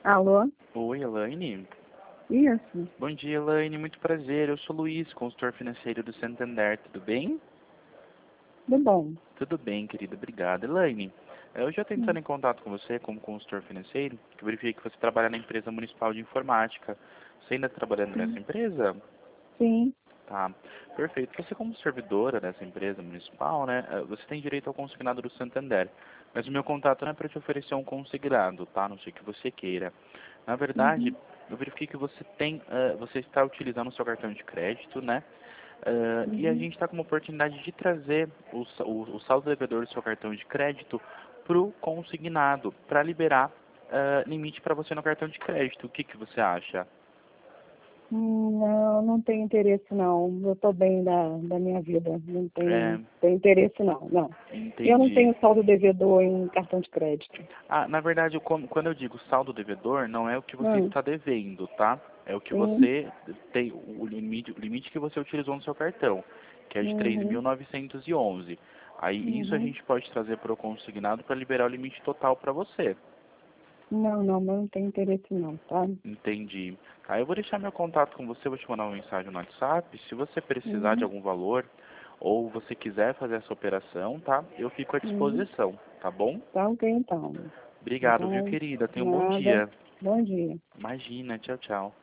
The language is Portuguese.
Alô? Oi, Elaine. Isso. Bom dia, Elaine. Muito prazer. Eu sou Luiz, consultor financeiro do Santander. Tudo bem? Tudo bom. Tudo bem, querida. Obrigado. Elaine, eu já estou entrando em contato com você como consultor financeiro, que eu verifiquei que você trabalha na empresa municipal de informática. Você ainda está trabalhando nessa empresa? Sim. Tá. Perfeito. Você como servidora dessa empresa municipal, né, você tem direito ao consignado do Santander. Mas o meu contato não é para te oferecer um consignado, tá? A não sei que você queira. Na verdade, Uhum. eu verifiquei que você tem, você está utilizando o seu cartão de crédito, né? E a Uhum. gente está com uma oportunidade de trazer o saldo devedor do seu cartão de crédito para o consignado, para liberar limite para você no cartão de crédito. O que que você acha? Não, não tenho interesse não. Eu estou bem da minha vida. Não É, tenho interesse não, não. Eu não entendi. tenho saldo devedor em cartão de crédito. Na verdade, quando eu digo saldo devedor, não é o que você Hum. está devendo, tá? É o que Sim. você tem, o limite que você utilizou no seu cartão, que é de Uhum. 3.911. Aí isso a Uhum. gente pode trazer para o consignado para liberar o limite total para você. Não, mas não tenho interesse não, tá? Entendi. Aí eu vou deixar meu contato com você, vou te mandar uma mensagem no WhatsApp. Se você precisar de Uhum. algum valor ou você quiser fazer essa operação, tá? Eu fico à Uhum. disposição, tá bom? Tá ok então. Obrigado, viu, Então, querida? Tenha um bom nada. dia. Bom dia. Imagina, tchau, tchau.